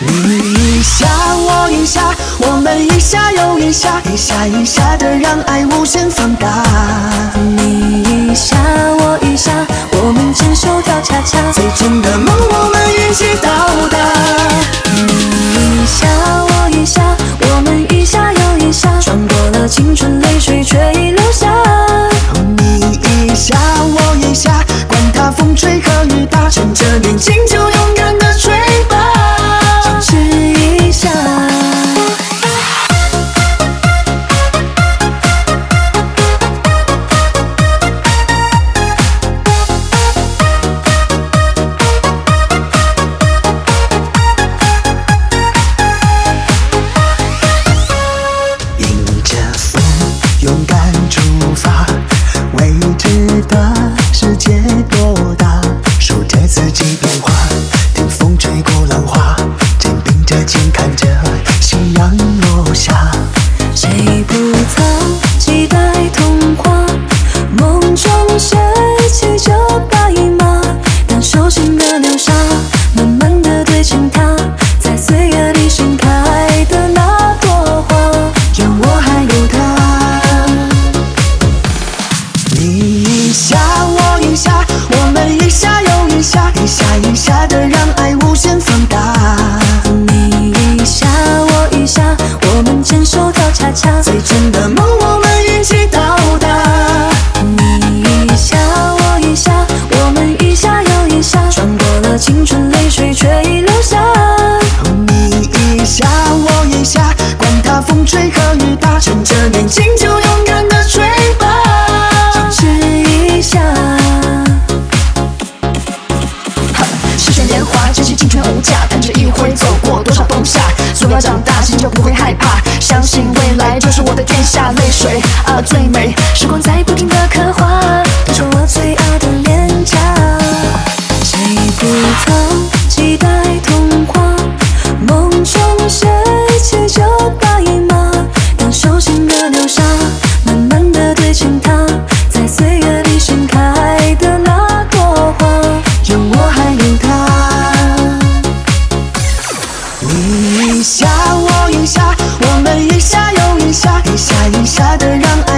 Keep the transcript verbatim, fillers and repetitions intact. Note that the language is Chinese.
你一下我一下，我们一下又一下，一下一下的让爱无限放大。 你一下我一下，我们牵手跳恰恰， 最真的梦我们一起到达。 你一下我一下，我们一下又一下，穿过了青春泪水却已流下。 你一下我一下，管它风吹和雨打，趁着年轻就勇敢的追吧。 试一下。 迎着风，勇敢出发，未知的世界多大，数着自己变化，听风吹过浪花，肩并着肩看着夕阳落下。 谁不曾期待童话，梦中谁骑着白马，当手心的流沙慢慢地堆成塔，在岁月里盛开的那朵花， 有我还有他。你一下我一下，我们一下又一下，一下一下的让爱无限放大。 你一下我一下，我们牵手跳恰恰， 最真的梦我们一起到达。 你一下我一下，我们一下又一下，穿过了青春泪水却已流下。 你一下我一下，管它风吹和雨打，趁着年轻就勇敢的追吧。 试一下。 十全年华，真是青春无价，弹指一挥走过多少冬夏。从小长大，心就不会害怕，相信未来就是我的天下。泪水啊最美，时光在不停的刻画， 带着我最爱的脸颊。谁不曾期待童话，梦中谁骑着白马，当手心的流沙慢慢地堆成塔，在岁月里盛开的那朵花， 有我还有他。你一下我一下，我们一下又一下，一下一下的让爱